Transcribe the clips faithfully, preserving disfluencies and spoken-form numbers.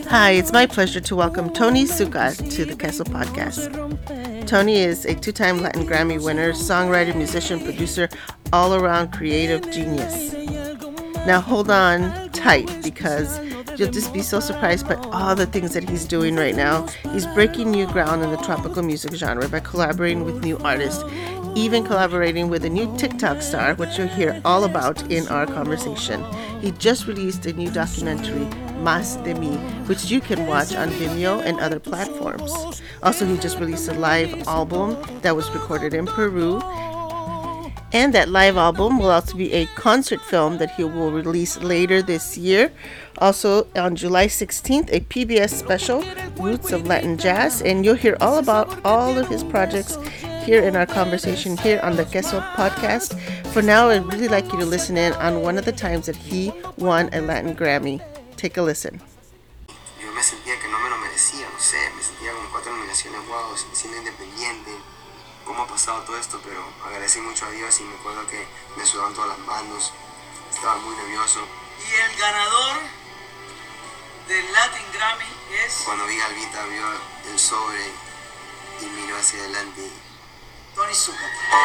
Hi, it's my pleasure to welcome Tony Succar to the Queso Podcast. Tony is a two-time Latin Grammy winner, songwriter, musician, producer, all-around creative genius. Now hold on tight because you'll just be so surprised by all the things that he's doing right now. He's breaking new ground in the tropical music genre by collaborating with new artists, even collaborating with a new TikTok star, which you'll hear all about in our conversation. He just released a new documentary, Más de Mí, which you can watch on Vimeo and other platforms. Also, he just released a live album that was recorded in Peru. And that live album will also be a concert film that he will release later this year. Also, on July sixteenth, a P B S special, Roots of Latin Jazz. And you'll hear all about all of his projects here in our conversation here on the Queso Podcast. For now, I'd really like you to listen in on one of the times that he won a Latin Grammy. Take a listen. Yo me sentía que no me lo merecía, no sé, me sentía con cuatro nominaciones, wow, siendo independiente. Cómo ha pasado todo esto, pero agradecí mucho a Dios y me acuerdo que me sudaban todas las manos, estaba muy nervioso. Y el ganador del Latin Grammy es... Cuando vi a Albita, vio el sobre y miró hacia adelante. Tony Succar.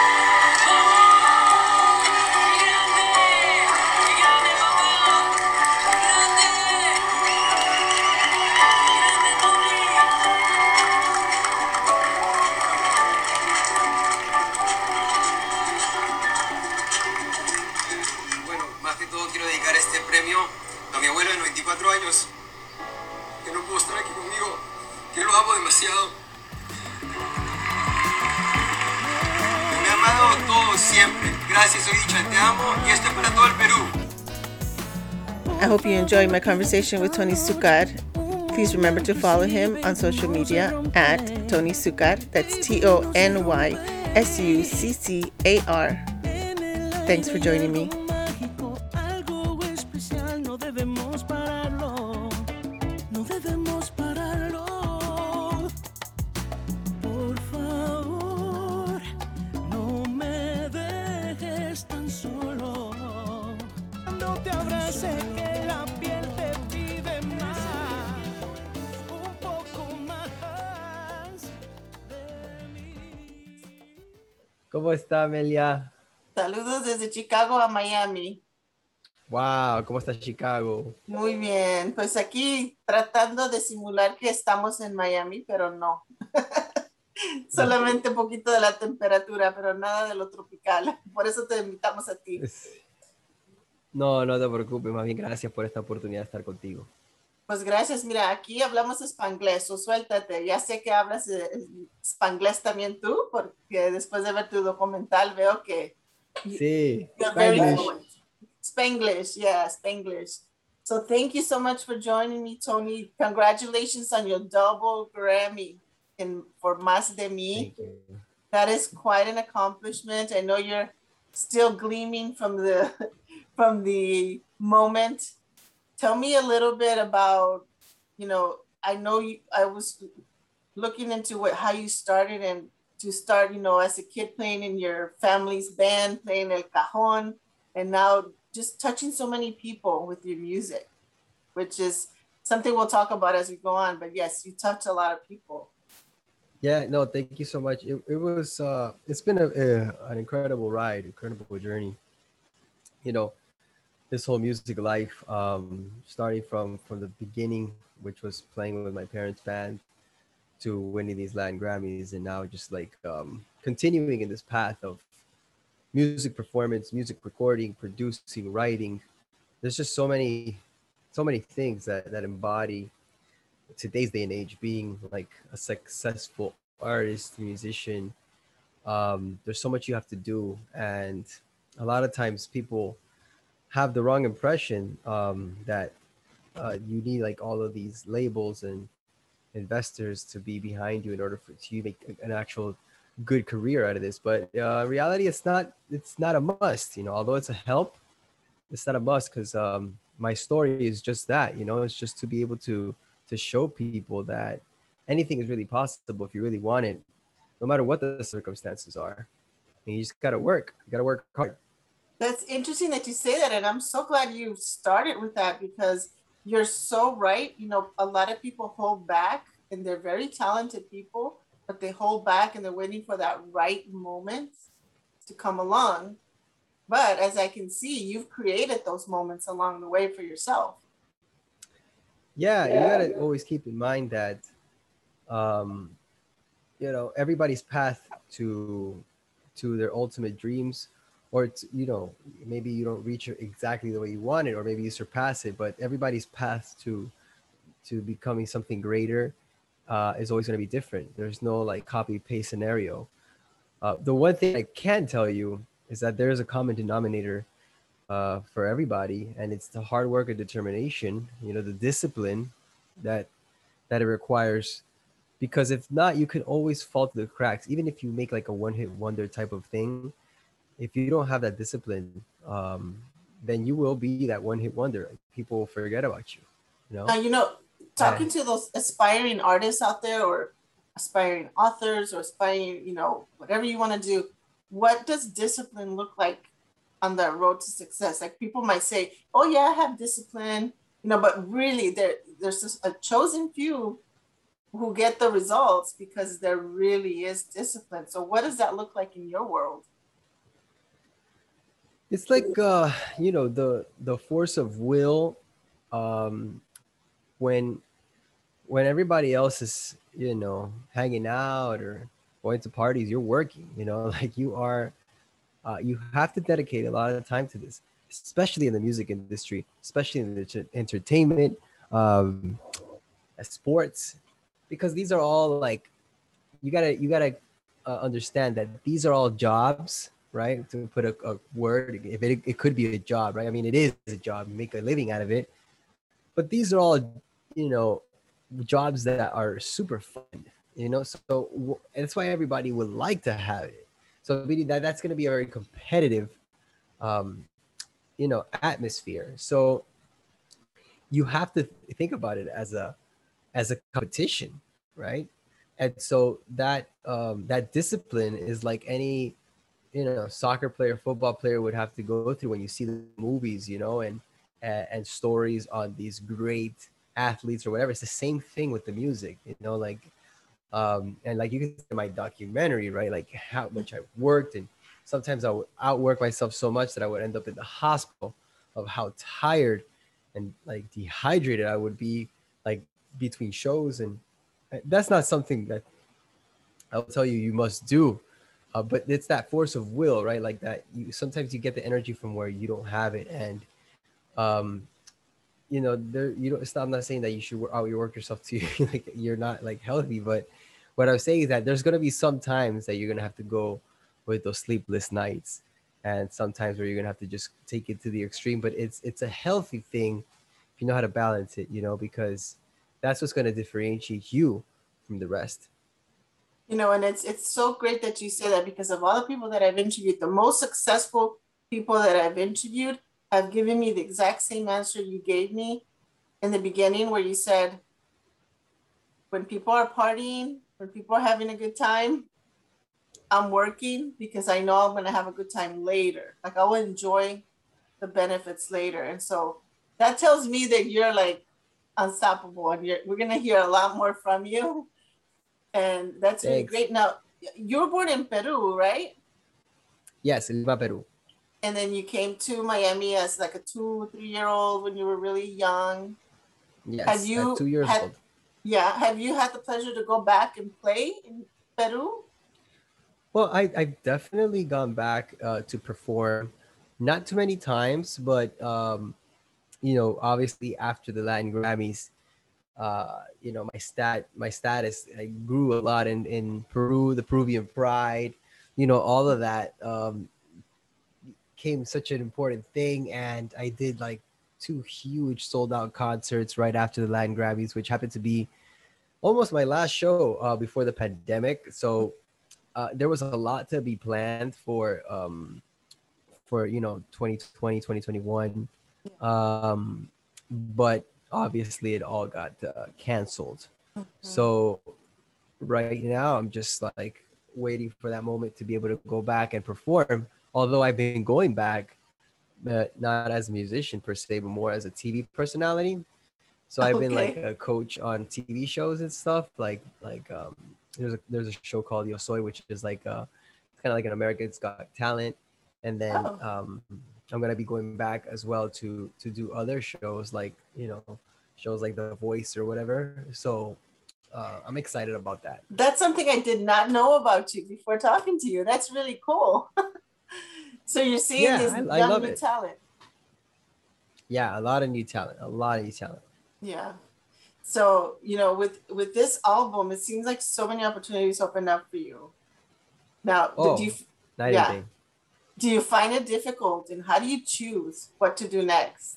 Quiero dedicar este premio a mi abuelo de noventa y cuatro años, que no pudo estar aquí conmigo, que lo amo demasiado. Me ha amado todo siempre. Gracias, soy dicha, te amo y esto es para todo el Perú. I hope you enjoyed my conversation with Tony Succar. Please remember to follow him on social media at Tony Succar. That's T O N Y S U C C A R. Thanks for joining me. ¿Cómo está, Amelia? Saludos desde Chicago a Miami. Wow, ¿cómo está Chicago? Muy bien, pues aquí tratando de simular que estamos en Miami, pero no. Solamente un poquito de la temperatura, pero nada de lo tropical. Por eso te invitamos a ti. No, no te preocupes, más bien gracias por esta oportunidad de estar contigo. Pues gracias, mira, aquí hablamos spanglés, o suéltate. Ya sé que hablas spanglés también tú, porque después de ver tu documental veo que... Sí, Spanglish. Spanglish, yeah, Spanglish. So thank you so much for joining me, Tony. Congratulations on your double Grammy in, for Más de Mí. That is quite an accomplishment. I know you're still gleaming from the, from the moment. Tell me a little bit about, you know, I know you, I was looking into what, how you started and to start, you know, as a kid playing in your family's band, playing El Cajon, and now just touching so many people with your music, which is something we'll talk about as we go on. But yes, you touch a lot of people. Yeah, no, thank you so much. It, it was, uh, it's been a, a, an incredible ride, incredible journey. You know, this whole music life, um, starting from, from the beginning, which was playing with my parents' band, to winning these Latin Grammys, and now just like um, continuing in this path of music performance, music recording, producing, writing. There's just so many, so many things that, that embody today's day and age, being like a successful artist, musician. Um, there's so much you have to do. And a lot of times people have the wrong impression um, that uh, you need like all of these labels and investors to be behind you in order for you to make an actual good career out of this. But uh, reality, it's not, it's not a must, you know, although it's a help, it's not a must, because um, my story is just that, you know, it's just to be able to, to show people that anything is really possible if you really want it, no matter what the circumstances are. And you just got to work, you got to work hard. That's interesting that you say that. And I'm so glad you started with that, because you're so right. You know, a lot of people hold back, and they're very talented people, but they hold back and they're waiting for that right moment to come along. But as I can see, you've created those moments along the way for yourself. Yeah, you gotta always keep in mind that, um, you know, everybody's path to to their ultimate dreams, or to, you know, maybe you don't reach it exactly the way you want it, or maybe you surpass it, but everybody's path to to becoming something greater uh, is always going to be different. There's no like copy paste scenario. Uh, the one thing I can tell you is that there's a common denominator uh, for everybody, and it's the hard work and determination. You know, the discipline that that it requires. Because if not, you can always fall through the cracks. Even if you make like a one-hit wonder type of thing, if you don't have that discipline, um, then you will be that one-hit wonder. People will forget about you. You know. Now, you know, talking And to those aspiring artists out there, or aspiring authors, or aspiring, you know, whatever you want to do, what does discipline look like on the road to success? Like, people might say, oh yeah, I have discipline, you know, but really there there's just a chosen few who get the results because there really is discipline. So what does that look like in your world? it's like uh, you know, the the force of will. Um, when when everybody else is, you know, hanging out or going to parties, you're working. You know, like you are. Uh, you have to dedicate a lot of time to this, especially in the music industry, especially in the ch- entertainment, um, uh, sports, because these are all like, you gotta you gotta uh, understand that these are all jobs, right? To put a, a word, if it, it could be a job, right? I mean, it is a job, you make a living out of it, but these are all, you know, jobs that are super fun, you know. So w- that's why everybody would like to have it. So meaning that that's going to be a very competitive, um, you know, atmosphere. So you have to think about it as a as a competition, right? And so that um, that discipline is like any, you know, soccer player, football player would have to go through when you see the movies, you know, and and, and stories on these great athletes or whatever. It's the same thing with the music, you know, like um, and like you can see in my documentary, right? Like how much I worked, and sometimes I would outwork myself so much that I would end up in the hospital of how tired and like dehydrated I would be, like between shows. And uh, that's not something that I'll tell you you must do. Uh, but it's that force of will, right? Like that you sometimes you get the energy from where you don't have it. And um, you know, there you don't it's not, I'm not saying that you should out you work yourself to like you're not like healthy, but what I was saying is that there's gonna be some times that you're gonna have to go with those sleepless nights, and sometimes where you're gonna have to just take it to the extreme. But it's it's a healthy thing if you know how to balance it, you know, because that's what's gonna differentiate you from the rest. You know, and it's it's so great that you say that, because of all the people that I've interviewed, the most successful people that I've interviewed have given me the exact same answer you gave me in the beginning, where you said, when people are partying, when people are having a good time, I'm working because I know I'm going to have a good time later. Like, I'll enjoy the benefits later. And so that tells me that you're like unstoppable, and you're, we're going to hear a lot more from you. And that's really Thanks. great. Now, you were born in Peru, right? Yes, in Lima, Peru. And then you came to Miami as like a two, three year old when you were really young. Have Yes, at two you years had, old. yeah, have you had the pleasure to go back and play in Peru? Well, I, I've definitely gone back uh, to perform, not too many times, but um, you know, obviously after the Latin Grammys, uh, you know, my stat, my status I grew a lot in in Peru, the Peruvian Pride, you know, all of that um, became such an important thing, and I did like two huge sold out concerts right after the Latin Grammys, which happened to be almost my last show uh, before the pandemic. So uh, there was a lot to be planned for um, for you know twenty twenty, twenty twenty-one, um, but obviously it all got uh, canceled. Mhm. So right now I'm just like waiting for that moment to be able to go back and perform. Although I've been going back, but not as a musician per se, but more as a T V personality. So I've been like Okay. a coach on T V shows and stuff. Like like um, there's a there's a show called Yo Soy, which is like uh, it's kind of like an American's Got Talent. And then Oh, um, I'm gonna be going back as well to to do other shows like you know shows like The Voice or whatever. So uh, I'm excited about that. that's something I did not know about you before talking to you. That's really cool. So you're seeing Yeah, this I, I young love new it. talent. Yeah, a lot of new talent, a lot of new talent. Yeah. So, you know, with with this album, it seems like so many opportunities opened up for you. Now, do you, Oh, night and yeah, day. do you find it difficult, and how do you choose what to do next?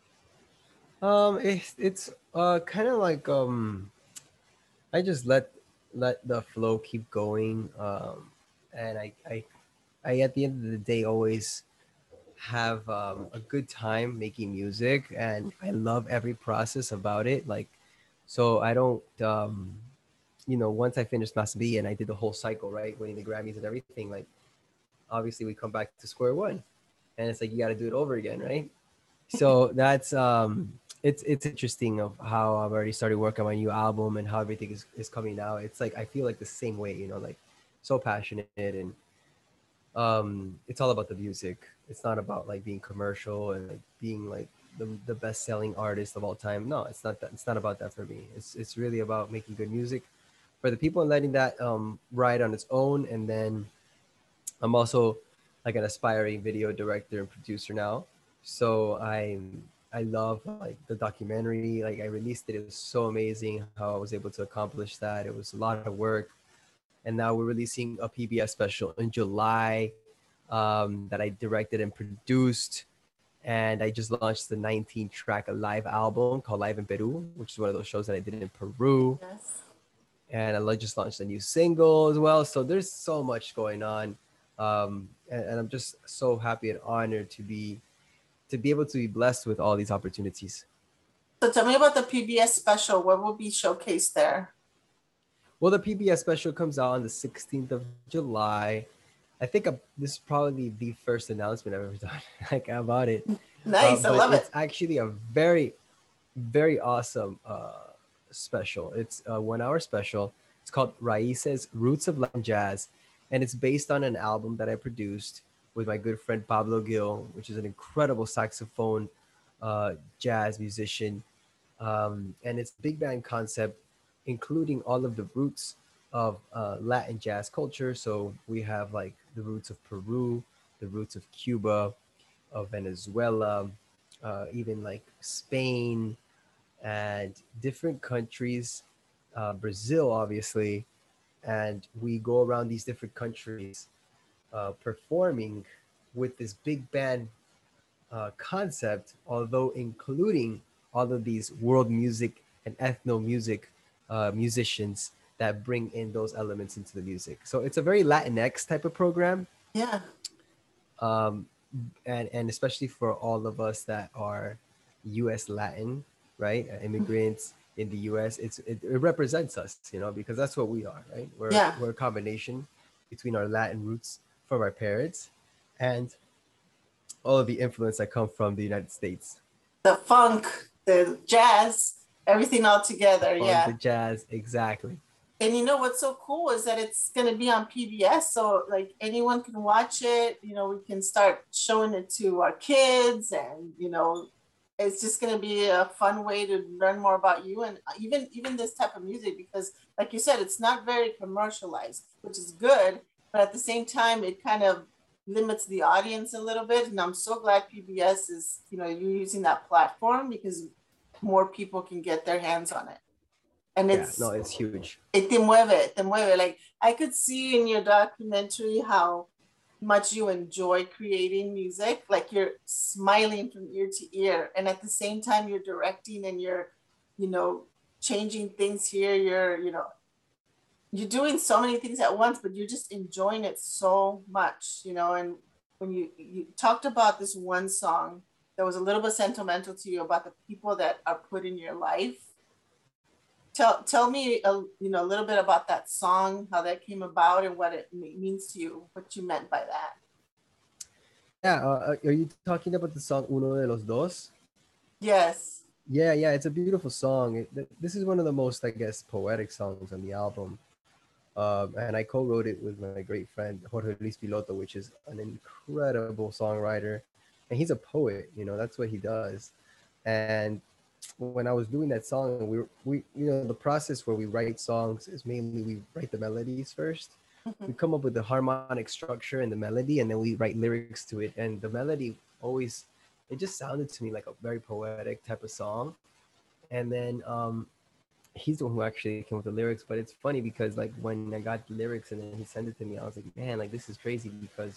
Um, it's it's uh kind of like um, I just let let the flow keep going. Um, and I I I at the end of the day always have um, a good time making music, and I love every process about it. Like, so I don't um, you know, once I finished Mass B and I did the whole cycle, right, winning the Grammys and everything, like obviously we come back to square one, and it's like you got to do it over again, right? So that's um it's it's interesting of how I've already started working on my new album and how everything is, is coming out. It's like I feel like the same way, you know, like so passionate, and um it's all about the music. It's not about like being commercial and like being like the, the best selling artist of all time. No, it's not that. It's not about that for me. It's it's really about making good music for the people and letting that um ride on its own. And then I'm also like an aspiring video director and producer now. So I I love like the documentary. Like I released it. It was so amazing how I was able to accomplish that. It was a lot of work. And now we're releasing a P B S special in July um, that I directed and produced. And I just launched the nineteen track live album called Live in Peru, which is one of those shows that I did in Peru. Yes. And I just launched a new single as well. So there's so much going on. Um, and, and I'm just so happy and honored to be to be able to be blessed with all these opportunities. So tell me about the P B S special. What will be showcased there? Well, the P B S special comes out on the sixteenth of July. I think uh, this is probably the first announcement I've ever done like about it. Uh, Nice. I but love it's it. actually a very, very awesome uh, special. It's a one-hour special. It's called Raices, Roots of Latin Jazz, and it's based on an album that I produced with my good friend Pablo Gil, which is an incredible saxophone uh, jazz musician. Um, and it's big band concept, including all of the roots of uh, Latin jazz culture. So we have like the roots of Peru, the roots of Cuba, of Venezuela, uh, even like Spain and different countries, uh, Brazil, obviously. And we go around these different countries uh, performing with this big band uh, concept, although including all of these world music and ethno music uh, musicians that bring in those elements into the music. So it's a very Latinx type of program. Yeah. Um, and, and especially for all of us that are U S Latin, right? Uh, immigrants in the U S, it's, it, it represents us, you know, because that's what we are, right? We're, Yeah. we're a combination between our Latin roots from our parents and all of the influence that come from the United States. The funk, the jazz, everything all together. Funk, Yeah. the jazz, exactly. And you know what's so cool is that it's going to be on P B S, so like anyone can watch it. You know, we can start showing it to our kids, and you know, it's just going to be a fun way to learn more about you and even even this type of music, because like you said, it's not very commercialized, which is good, but at the same time, it kind of limits the audience a little bit. And I'm so glad P B S is, you know, you're using that platform because more people can get their hands on it. And Yeah, it's no, it's huge. it te mueve, te mueve. Like I could see in your documentary how much you enjoy creating music. Like you're smiling from ear to ear, and at the same time you're directing and you're, you know, changing things here. You're, you know, you're doing so many things at once, but you're just enjoying it so much, you know. And when you you talked about this one song that was a little bit sentimental to you about the people that are put in your life. Tell tell me a, you know, a little bit about that song, how that came about, and what it means to you, what you meant by that. Yeah, uh, are you talking about the song Uno de los Dos? Yes. Yeah, yeah, it's a beautiful song. It, th- this is one of the most, I guess, poetic songs on the album. Um, and I co-wrote it with my great friend Jorge Luis Piloto, which is an incredible songwriter, and he's a poet. You know, that's what he does. And when I was doing that song, we were, we you know the process where we write songs is mainly we write the melodies first. We Mhm. come up with the harmonic structure and the melody, and then we write lyrics to it. And the melody always, it just sounded to me like a very poetic type of song. And then um, he's the one who actually came with the lyrics. But it's funny because like when I got the lyrics and then he sent it to me, I was like, man, like this is crazy because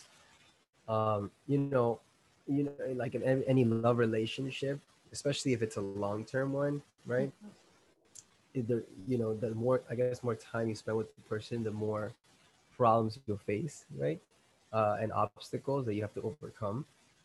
um, you know, you know, like in any any love relationship, especially if it's a long term one, right? It, the, you know, the more I guess more time you spend with the person, the more problems you'll face, right? Uh, and obstacles that you have to overcome.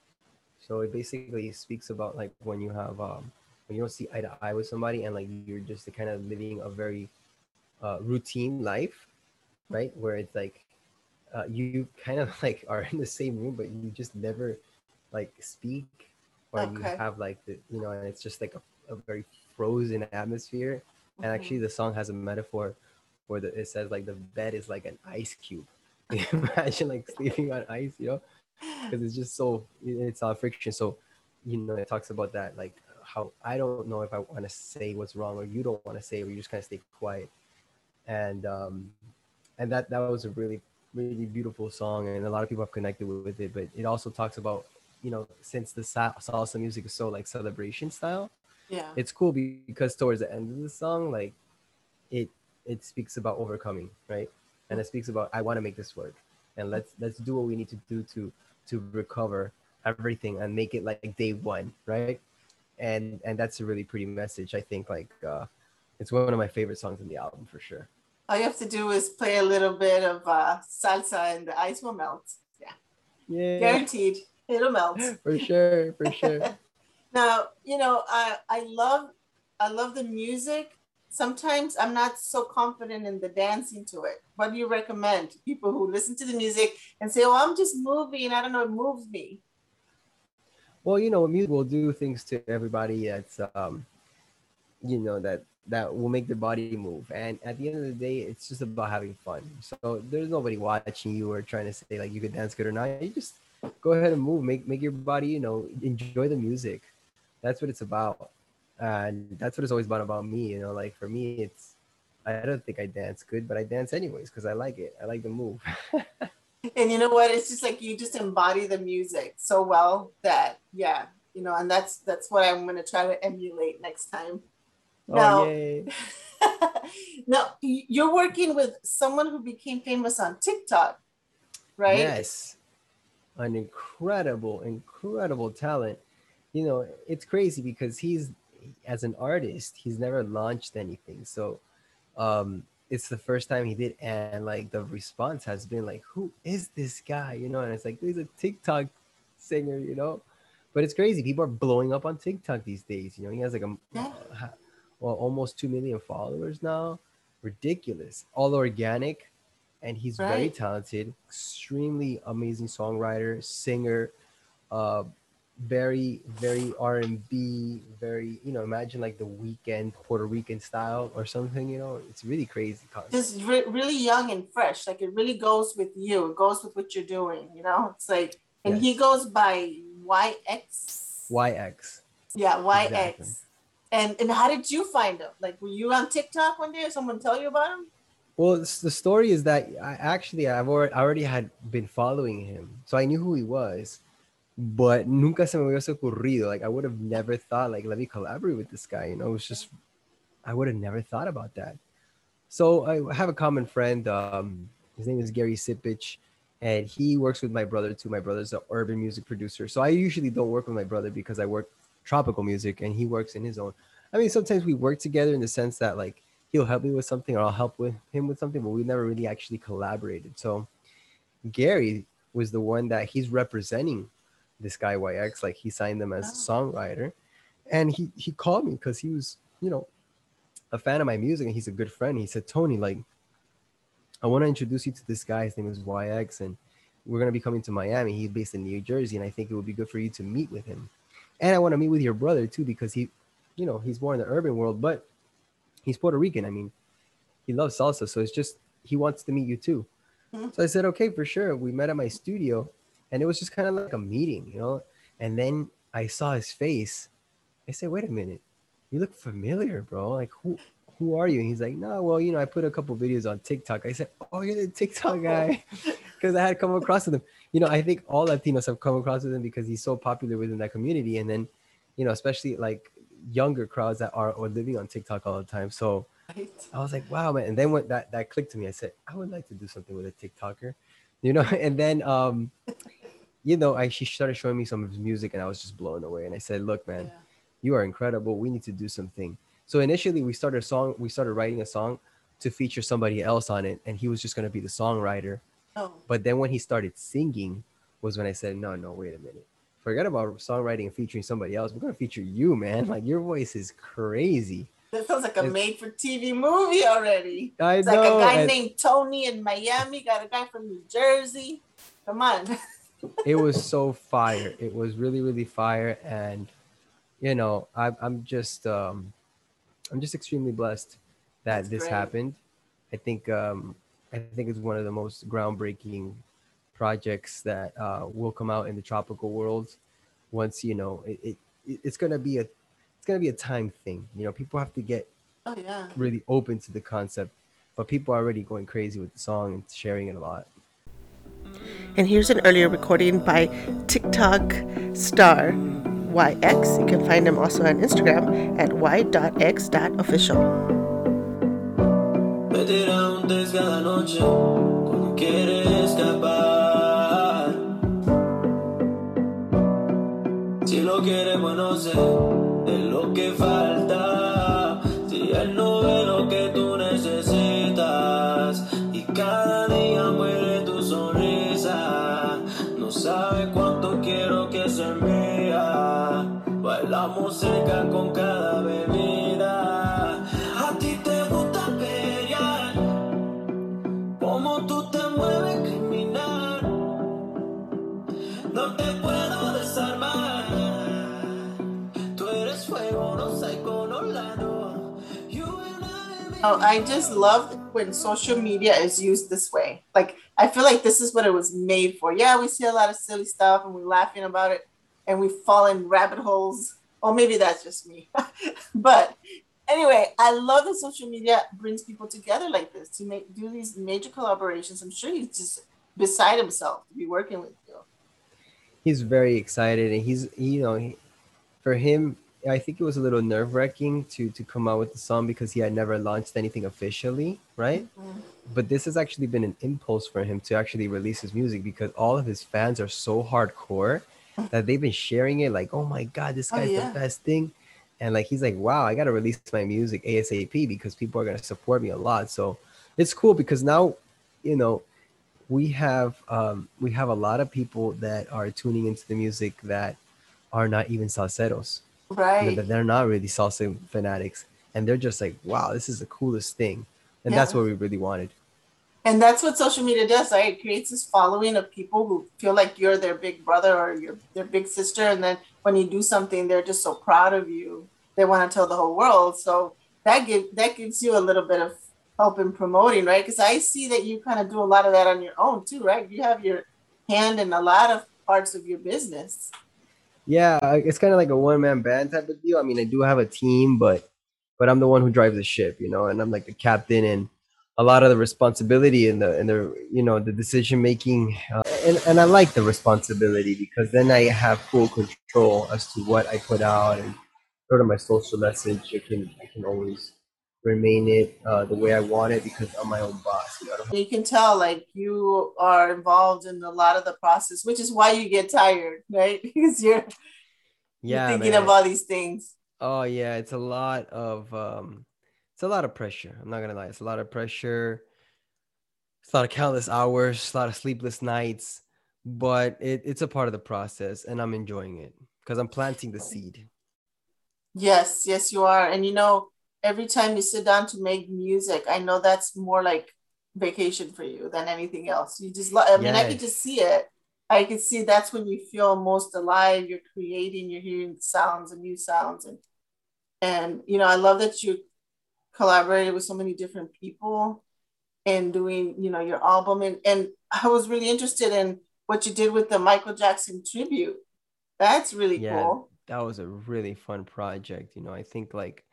So it basically speaks about like when you have um, when you don't see eye to eye with somebody and like you're just kind of living a very uh, routine life, right? Where it's like uh, you kind of like are in the same room, but you just never like speak, or you Okay. have like the you know, and it's just like a, a very frozen atmosphere. And actually, Mhm. the song has a metaphor where the, it says like the bed is like an ice cube. Imagine like sleeping on ice, you know, because it's just so it's all friction. So, you know, it talks about that like how I don't know if I want to say what's wrong or you don't want to say, or you just kind of stay quiet. And um, and that that was a really really beautiful song, and a lot of people have connected with it. But it also talks about, you know, since the sa- salsa music is so like celebration style, Yeah. it's cool because towards the end of the song, like it it speaks about overcoming, right? And it speaks about I want to make this work, and let's let's do what we need to do to to recover everything and make it like day one, right? And and that's a really pretty message. I think like uh, it's one of my favorite songs in the album for sure. All you have to do is play a little bit of uh, salsa and the ice will melt. Yeah. Yeah, Guaranteed. It'll melt. for sure, for sure. Now, you know, I I love I love the music. Sometimes I'm not so confident in the dancing to it. What do you recommend to people who listen to the music and say, "Oh, I'm just moving. I don't know, it moves me." Well, you know, music will do things to everybody that's um, you know, that that will make their body move. And at the end of the day, it's just about having fun. So there's nobody watching you or trying to say like you could dance good or not. You just go ahead and move, make make your body, you know, enjoy the music. That's what it's about. And that's what it's always been about me, you know, like for me it's I don't think I dance good, but I dance anyways because I like it. I like the move. And you know what? It's just like you just embody the music so well that yeah, you know, and that's that's what I'm going to try to emulate next time. Oh Now, yay. now you're working with someone who became famous on TikTok, right? Yes. An incredible, incredible talent. You know, it's crazy because he's as an artist, he's never launched anything. So um it's the first time he did, and like the response has been like, who is this guy? You know, and it's like he's a TikTok singer, you know. But it's crazy. People are blowing up on TikTok these days. You know, he has like a Yeah, uh, well, almost two million followers now. Ridiculous. All organic, and he's very right. talented, extremely amazing songwriter, singer, uh, very very R and B, very, you know, imagine like the weekend Puerto Rican style or something. You know, it's really crazy concept. Just re- really young and fresh. Like it really goes with you. It goes with what you're doing. You know, it's like, and he Yes, goes by Y X. Y X, Yeah, exactly. Y X. And and how did you find him? Like, were you on TikTok one day or someone tell you about him? Well, it's, the story is that I actually I've already, I already had been following him, so I knew who he was. But nunca se me hubiese ocurrido. Like I would have never thought like let me collaborate with this guy. You know, it was just I would have never thought about that. So I have a common friend. Um, his name is Gary Sipich, and he works with my brother too. My brother's an urban music producer. So I usually don't work with my brother because I work tropical music, and he works in his own. I mean, sometimes we work together in the sense that like he'll help me with something or I'll help with him with something, but we never really actually collaborated. So Gary was the one that he's representing this guy Y X. Like he signed them as a Oh, songwriter, and he he called me because he was, you know, a fan of my music, and he's a good friend. He said, Tony, like I want to introduce you to this guy. His name is Y X, and we're gonna be coming to Miami. He's based in New Jersey, and I think it would be good for you to meet with him. And I want to meet with your brother too because he, you know, he's more in the urban world, but he's Puerto Rican. I mean, he loves salsa, so it's just he wants to meet you too. Mm-hmm. So I said, okay, for sure. We met at my studio, and it was just kind of like a meeting, you know. And then I saw his face. I said, wait a minute, you look familiar, bro. Like, who who are you? And he's like, no, well, you know, I put a couple videos on TikTok. I said, oh, you're the TikTok guy, because I had come across with him. You know, I think all Latinos have come across with him because he's so popular within that community, and then, you know, especially like younger crowds that are, are living on TikTok all the time. So right. I was like, wow, man. And then when that, that clicked to me, I said, I would like to do something with a TikToker, you know? And then, um, you know, I, she started showing me some of his music and I was just blown away. And I said, look, man, yeah. you are incredible. We need to do something. So initially we started a song, we started writing a song to feature somebody else on it. And he was just going to be the songwriter. Oh. But then when he started singing was when I said, no, no, wait a minute. Forget about songwriting and featuring somebody else. We're going to feature you, man. Like, your voice is crazy. That sounds like a it's, made-for-T V movie already. I it's know. like a guy and named Tony in Miami, got a guy from New Jersey. Come on. It was so fire. It was really, really fire. And, you know, I, I'm just, um, I'm just extremely blessed that That's this great. happened. I think, um, I think it's one of the most groundbreaking projects that uh, will come out in the tropical world. Once, you know, it, it it's gonna be a it's gonna be a time thing. You know, people have to get oh, yeah. really open to the concept, but people are already going crazy with the song and sharing it a lot. And here's an earlier recording by TikTok star Y X. You can find him also on Instagram at y dot x dot official. Si lo quiere, bueno, sé, es lo que falta. Si él no ve lo que tú necesitas, y cada día muere tu sonrisa, no sabe cuánto quiero que se mía. Bailamos cerca con cada bebida. A ti te gusta pelear, como tú te mueves, criminal. No te puedo desarmar. Oh, I just love when social media is used this way. Like, I feel like this is what it was made for. Yeah, we see a lot of silly stuff and we're laughing about it and we fall in rabbit holes. Or maybe that's just me. But anyway, I love that social media brings people together like this to make do these major collaborations. I'm sure he's just beside himself to be working with you. He's very excited, and he's, you know, he, for him, I think it was a little nerve-wracking to to come out with the song because he had never launched anything officially, right? Mm-hmm. But this has actually been an impulse for him to actually release his music because all of his fans are so hardcore that they've been sharing it like, oh my God, this guy's oh, yeah. the best thing. And like, he's like, wow, I got to release my music ASAP because people are going to support me a lot. So it's cool because now, you know, we have um, we have a lot of people that are tuning into the music that are not even salseros. Right. You know, they're not really salsa fanatics. And they're just like, wow, this is the coolest thing. And yeah. that's what we really wanted. And that's what social media does, right? It creates this following of people who feel like you're their big brother or you're their big sister. And then when you do something, they're just so proud of you. They want to tell the whole world. So that give, that gives you a little bit of help in promoting, right? Because I see that you kind of do a lot of that on your own too, right? You have your hand in a lot of parts of your business. Yeah, it's kind of like a one-man band type of deal. I mean, I do have a team, but but I'm the one who drives the ship, you know, and I'm like the captain, and a lot of the responsibility and the and the you know the decision making, uh, and and I like the responsibility because then I have full control as to what I put out and sort of my social message. I can I can always remain it uh, the way I want it because I'm my own boss. You know? You can tell like you are involved in a lot of the process, which is why you get tired, right? Because you're, yeah, you're thinking man. of all these things. Oh yeah, it's a lot of um, it's a lot of pressure. I'm not gonna lie, it's a lot of pressure. It's a lot of countless hours, a lot of sleepless nights, but it, it's a part of the process, and I'm enjoying it because I'm planting the seed. Yes, yes, you are, and you know. Every time you sit down to make music, I know that's more like vacation for you than anything else. You just, I mean, yes. I could just see it. I could see that's when you feel most alive. You're creating, you're hearing sounds and new sounds. And And, you know, I love that you collaborated with so many different people and doing, you know, your album. And, and I was really interested in what you did with the Michael Jackson tribute. That's really Yeah, cool. that was a really fun project. You know, I think like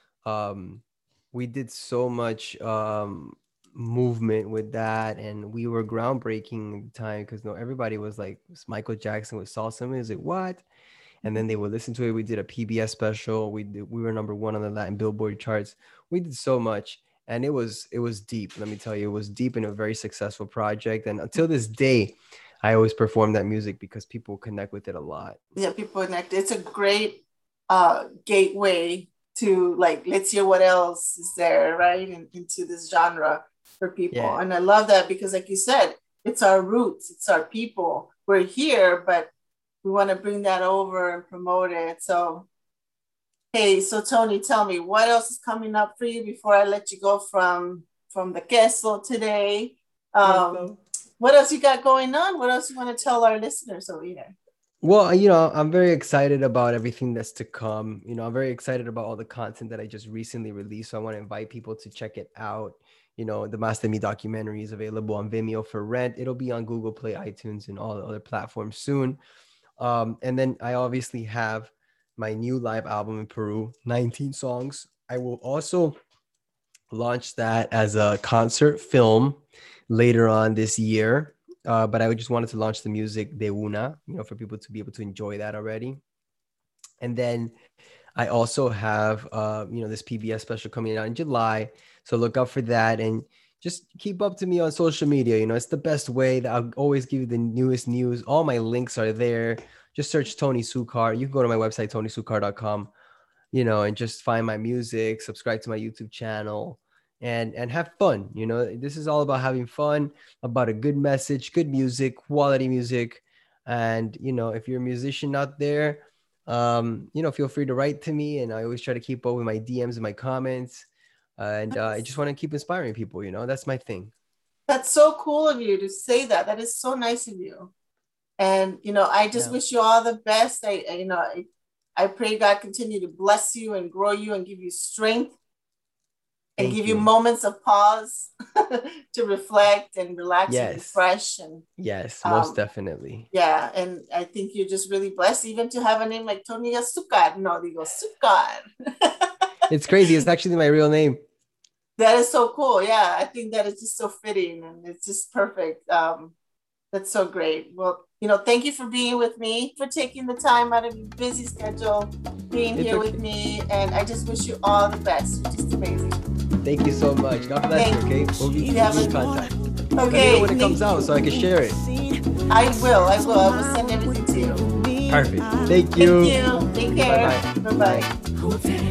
um, we did so much um, movement with that, and we were groundbreaking at the time because no, everybody was like, Michael Jackson with salsa music, what? And then they would listen to it. We did a P B S special. We did, we were number one on the Latin Billboard charts. We did so much, and it was it was deep. Let me tell you, it was deep and a very successful project. And until this day, I always perform that music because people connect with it a lot. Yeah, people connect. It's a great uh, gateway to like, let's hear what else is there, right? In, into this genre for people. Yeah. And I love that because like you said, it's our roots, it's our people. We're here, but we want to bring that over and promote it. So, hey, so Tony, tell me what else is coming up for you before I let you go from, from the queso today. Um, what else you got going on? What else you want to tell our listeners over here? Well, you know, I'm very excited about everything that's to come. You know, I'm very excited about all the content that I just recently released. So I want to invite people to check it out. You know, the Más de Mí documentary is available on Vimeo for rent. It'll be on Google Play, iTunes, and all the other platforms soon. Um, and then I obviously have my new live album in Peru, nineteen songs. I will also launch that as a concert film later on this year. Uh, but I just wanted to launch the music de una, you know, for people to be able to enjoy that already. And then I also have, uh, you know, this P B S special coming out in July. So look out for that and just keep up to me on social media. You know, it's the best way that I'll always give you the newest news. All my links are there. Just search Tony Sucar. You can go to my website, tony sucar dot com, you know, and just find my music, subscribe to my YouTube channel. And, and have fun. You know, this is all about having fun, about a good message, good music, quality music. And, you know, if you're a musician out there, um, you know, feel free to write to me. And I always try to keep up with my D Ms and my comments. Uh, and uh, I just want to keep inspiring people, you know, that's my thing. That's so cool of you to say that. That is so nice of you. And, you know, I just Yeah. wish you all the best. I, I you know, I, I pray God continue to bless you and grow you and give you strength. And Thank give you. you. moments of pause to reflect and relax Yes. and refresh. And Yes, most Um, definitely. yeah, and I think you're just really blessed even to have a name like Tony Sucar. No, digo Sucar. It's crazy. It's actually my real name. That is so cool. Yeah, I think that is just so fitting and it's just perfect. Um, that's so great. Well, you know, thank you for being with me, for taking the time out of your busy schedule, being It's here okay. with me. And I just wish you all the best. You're just amazing. Thank you so much. God bless you, okay? We'll be, You have we'll be in a- contact. Let me Okay. know when it thank comes you. out so I can share it. I will. I will. I will send everything to you. Perfect. Thank you. Thank you. Take care. Bye-bye. Bye-bye.